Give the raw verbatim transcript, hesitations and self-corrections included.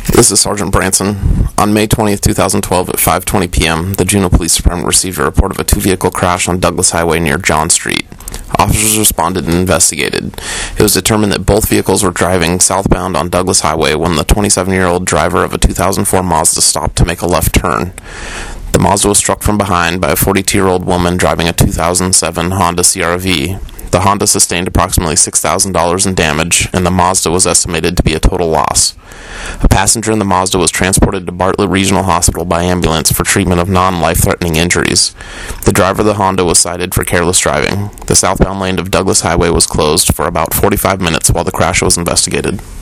This is Sergeant Branson. On May twentieth, twenty twelve at five twenty p.m., the Juneau Police Department received a report of a two-vehicle crash on Douglas Highway near John Street. Officers responded and investigated. It was determined that both vehicles were driving southbound on Douglas Highway when the twenty-seven-year-old driver of a two thousand four Mazda stopped to make a left turn. The Mazda was struck from behind by a forty-two-year-old woman driving a two thousand seven Honda C R V. The Honda sustained approximately six thousand dollars in damage, and the Mazda was estimated to be a total loss. A passenger in the Mazda was transported to Bartlett Regional Hospital by ambulance for treatment of non-life-threatening injuries. The driver of the Honda was cited for careless driving. The southbound lane of Douglas Highway was closed for about forty-five minutes while the crash was investigated.